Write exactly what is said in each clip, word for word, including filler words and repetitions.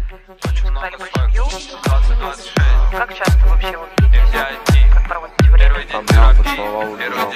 За любую семью. Как часто вообще вот видите, как проводите время? Обнял, поцеловал, убежал.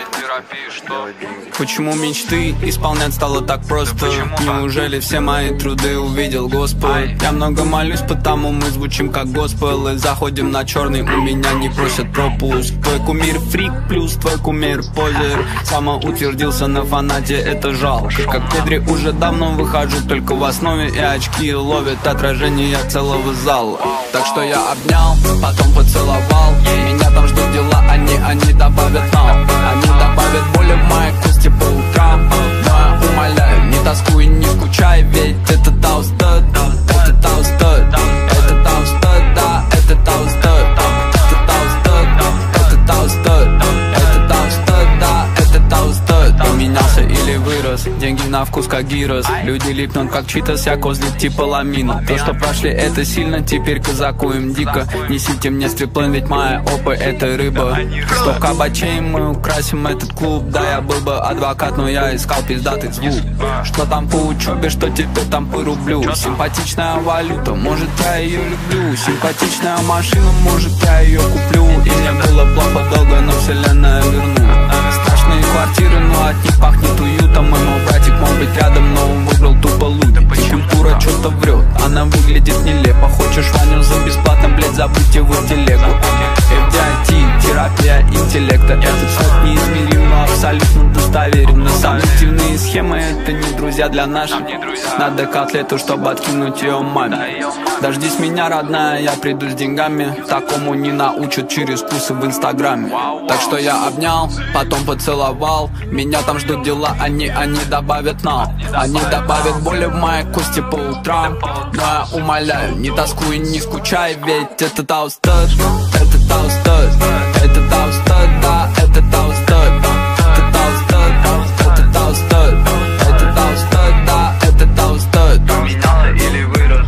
Почему мечты исполнять стало так просто? Неужели все мои труды увидел Господь? Я много молюсь, потому мы звучим как госпел. И заходим на черный, у меня не просят пропуск. Твой кумир фрик плюс твой кумир позер. Самоутвердился на фанате, это жалко. Как Педри уже давно выхожу только в основе. И очки ловят отражение целого зала. Так что я обнял, потом поцеловал. Меня там ждут дела, они, они добавят нам. Они добавят боли в моей кости по утрам. Но я умоляю, не тоскуй, не скучай. Ведь это таустед, это таустед, это таустед, да, это таустед, это таустед, это таустед, это таустед, да, это таустед. Поменялся или вырос, деньги на вкус как гирос. Люди липнут как читас, я козлик типа ламина. То, что прошли, это сильно, теперь казаку им дико. Несите мне стриплен, ведь моя опа это рыба. Сто кабачей мы украсим этот клуб. Да, я был бы адвокат, но я искал пиздатый звук. Что там по учебе, что теперь там по рублю. Симпатичная валюта, может я ее люблю. Симпатичная машина, может я ее куплю. И мне было плохо долго, но вселенная вернула. Страшные квартиры, но от них пахнет уютом. И мой братик мог быть рядом, но он выбрал тупо лудить. Культура что-то врет, она выглядит нелепо. Хочешь Ваню за бесплатно, блять, забудь его в телегу. эф ди ай ти, терапия интеллекта. Этот слог неизмерим, но абсолютно достоверен. Сомнительные схемы, это не друзья для наших. Надо котлету, чтобы откинуть ее маме. Дождись меня, родная, я приду с деньгами. Такому не научат через курсы в инстаграме. Так что я обнял, потом поцеловал. Меня там ждут дела, они, они добавят нам. Они добавят боли в моей кости по утрам. Но я умоляю, не тоскуй, не скучай. Ведь это таустед, это таустед, это таустед, да, это таустед, это таустед, это таустед, это таустед, да, это таустед. Поменялся или вырос?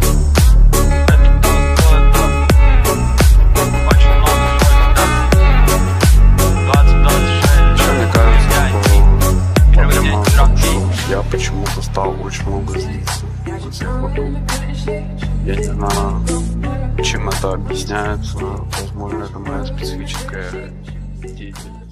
Очень много двадцать двадцать шесть. Еще мне кажется, что потому что я почему-то стал очень много злиться из-за всех вокруг. Я не знаю, чем это объясняется. Возможно, это моя специфическая деятельность.